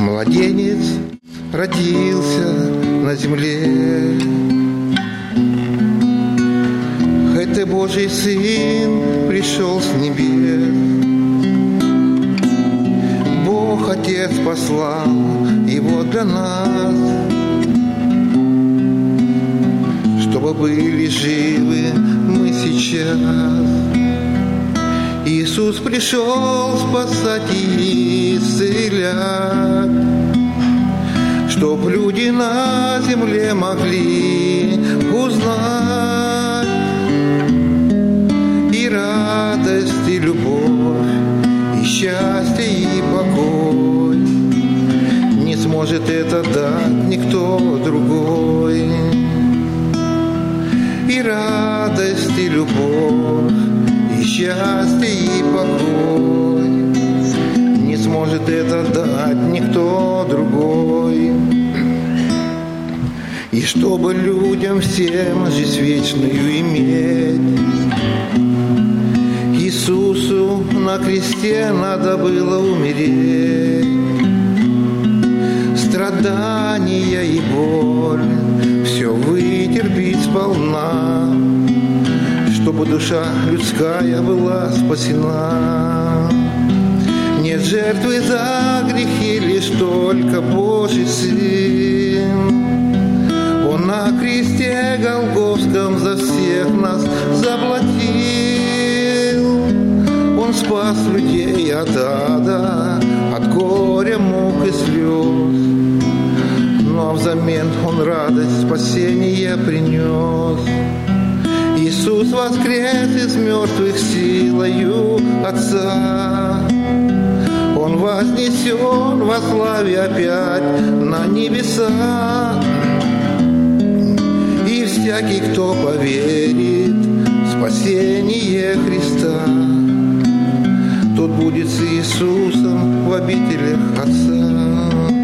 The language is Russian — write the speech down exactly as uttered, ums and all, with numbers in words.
Младенец родился на земле. Это Божий Сын пришел с небес. Бог Отец послал Его для нас, чтобы были живы мы сейчас. Иисус пришел спасать и исцелять, чтоб люди на земле могли узнать и радость, и любовь, и счастье, и покой. Не сможет это дать никто другой. И радость, и любовь, и счастье, и покой. Не сможет это дать никто другой. И чтобы людям всем жизнь вечную иметь, Иисусу на кресте надо было умереть. Страдания и боль все вытерпеть сполна, чтобы душа людская была спасена. Нет жертвы за грехи, лишь только Божий Сын. Он на кресте Голгофском за всех нас заплатил. Он спас людей от ада, от горя, мук и слез. Но взамен Он радость спасения принес. Иисус воскрес из мертвых силою Отца. Он вознесен во славе опять на небеса. И всякий, кто поверит в спасение Христа, тот будет с Иисусом в обителях Отца.